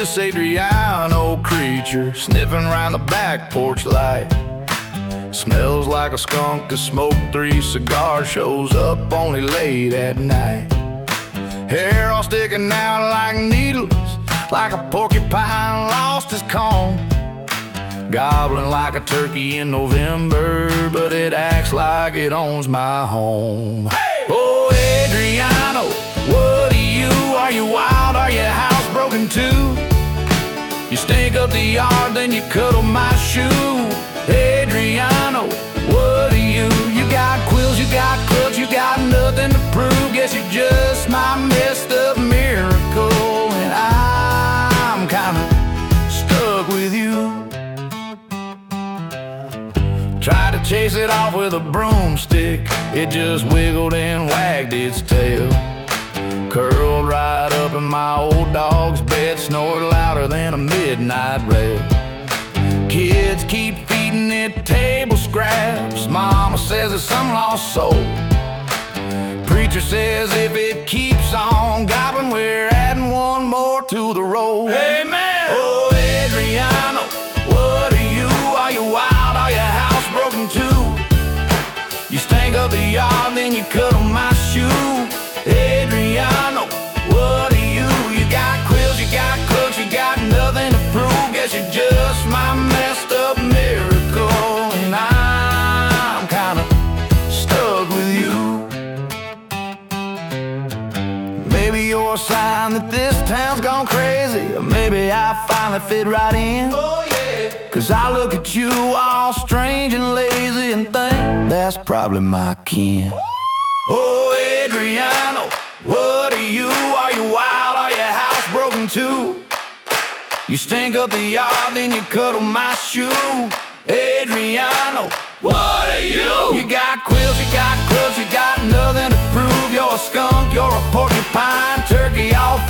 this Adriano creature sniffing around the back porch light. Smells like a skunk that smoked 3 cigars, shows up only late at night. Hair all sticking out like needles, like a porcupine lost his comb. Gobbling like a turkey in November, but it acts like it owns my home. Hey! Oh, Adriano, what are you? Are you wild? Are your house broken too? You stink up the yard, then you cuddle my shoe. Adriano, what are you? You got quills, you got quilts, you got nothing to prove. Guess you're just my messed up miracle, and I'm kinda stuck with you. Tried to chase it off with a broomstick, it just wiggled and wagged its tail. Curled right up in my old dog's bed, snored louder than a midnight rail. Kids keep feeding it table scraps, mama says it's some lost soul. Preacher says if it keeps on gobbling, we're adding one more to the roll. Amen! Oh, Adriano, what are you? Are you wild? Are your house broken too? You stink up the yard, then you cuddle my shoe. Adriano, what are you? You got quills, you got crooks, you got nothing to prove. Guess you're just my messed up miracle, and I'm kinda stuck with you. Maybe you're a sign that this town's gone crazy, or maybe I finally fit right in. Oh yeah. 'Cause I look at you all strange and lazy and think that's probably my kin. Oh, Adriano, what are you? Are you wild? Are your house broken too? You stink up the yard, then you cuddle my shoe. Adriano, what are you? You got quills, you got crooks, you got nothing to prove. You're a skunk, you're a porcupine, turkey all